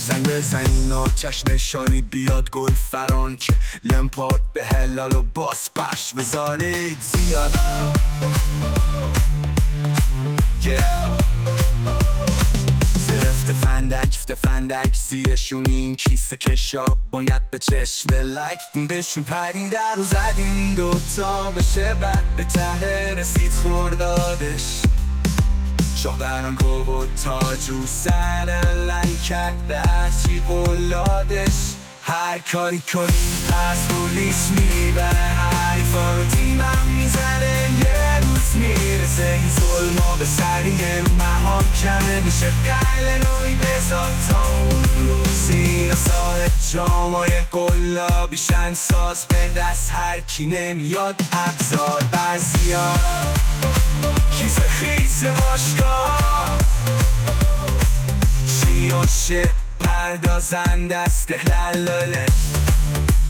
زنگ بزنین آتش نشانی بیاد گل فران که لمپارد به هلال و باس پش بزارید زیاد زرفت فندک زیرشون این کیسه کشا باید به چشم لایک بهشون پرینده رو زدیم دوتا بشه بعد به ته رسید خوردادش شاه برانکو و تاج و سر لنکت دستی بولادش هر کاری کنی از پولیس میبره حریفا رو تیمم میزنه یه روز میرسه این ظلما به سریه محاکمه میشه قیل نوی بزاد تا اون روزی نسال جامای قلابی شنساز به دست هر کی نمیاد ابزار برزیاد کیز خیز باشگاه چی و شه پردازند است للاله